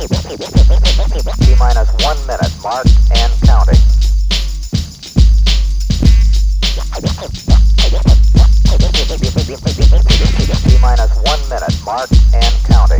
T-minus 1 minute, mark and counting. T-minus 1 minute, mark and counting.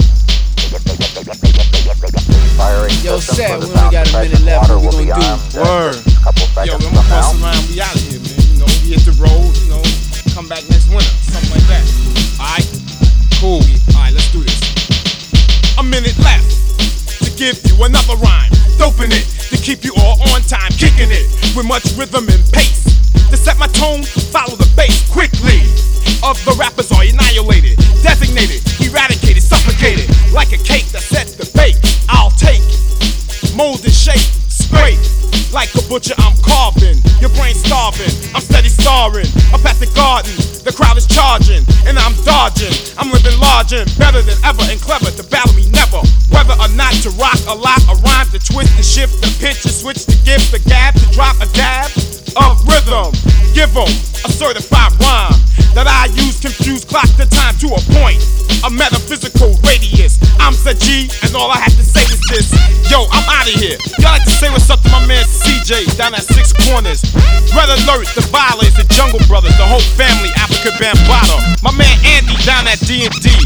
Firing Yo, system Seth, for the we only got a minute left. water What we will be gonna armed do? in Word. just a couple Yo, seconds I'm from gonna now. bust around, we out of here, man. You know, we hit the road, you know, come back next winter, something like that. Alright? Cool. Alright, let's do this. A minute left to give you another rhyme. Doping it to keep you all on time, kicking it with much rhythm and pace. To set my tone, follow the bass quickly. Of the rappers are annihilated, designated, eradicated, suffocated. Like a cake that sets the bake, I'll take, mold and shape, scrape. Like a butcher, I'm carving, your brain starving. I'm steady starring, up at the garden. The crowd is charging, and I'm dodging. I'm living large and better than ever, and clever to battle me never. Whether or not to rock a lot, a rhyme to twist and shift, the pitch and switch to give the gab, to drop a dab of rhythm. Give 'em a certified rhyme that I use, confuse, clock the time to a point, a metaphysical radius. I'm Sir G, and all I have to say is this. Yo, I'm out of here. Y'all like to say what's up to my man CJ down at Six Corners. Red Alert, the Violets, the Jungle Brothers, the whole family, Africa Bambaataa. My man Andy down at D&D.